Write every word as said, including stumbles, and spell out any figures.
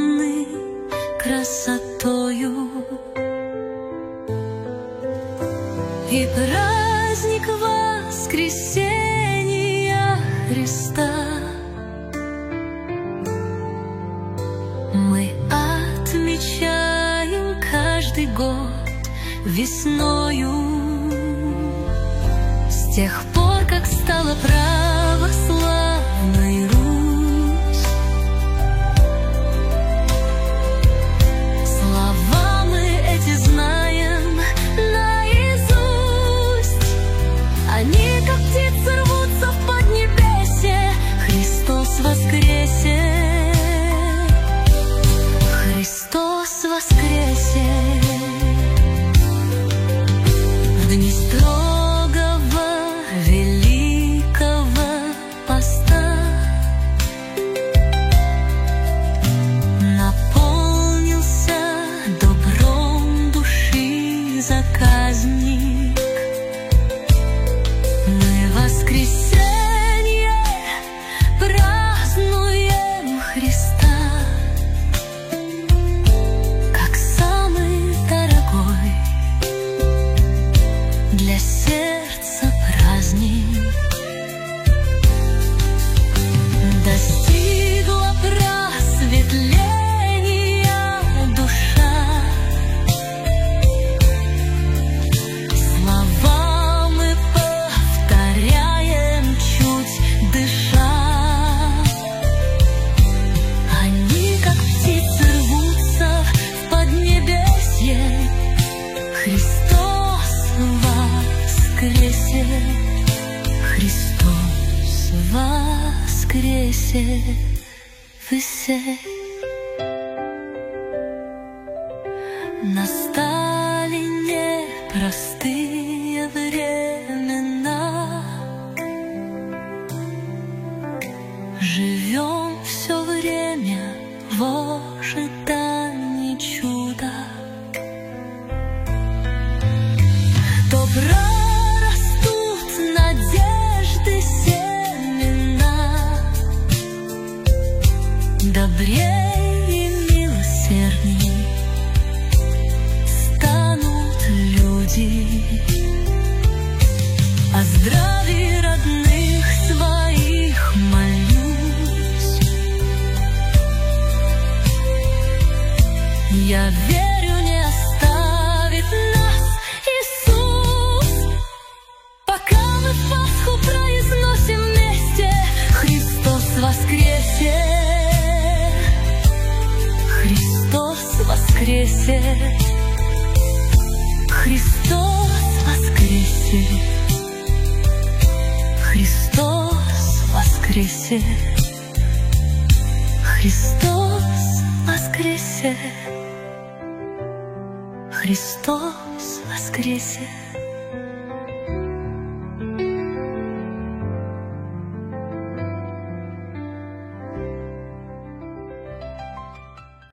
завороженный красотою. И праздник воскресения Христа мы отмечаем каждый год весною. С тех пор, как стала православной Русь, слова мы эти знаем наизусть. Они, как птицы, рвутся в поднебесье. Христос воскресе! Христос воскресе! В дни строгого великого поста наполнился добром души заказник. Мы воскресенье празднуем Христа, как самый дорогой для сердца праздник. Достигла просветления душа, слова мы повторяем, чуть дыша. Они, как птицы, рвутся в поднебесье. Христос воскресе! Христос воскресе! Высе! Настали непростые времена. Живем все время в ожидании чуда. Добра растут надежды семена, добрей и милосердней станут люди. О здравии родных своих молюсь. Я верю, не оставит нас Иисус, пока мы Пасху произносим вместе. Христос воскресе! Христос воскресе! Христос воскресе! Христос воскресе! Христос воскресе! Христос воскресе!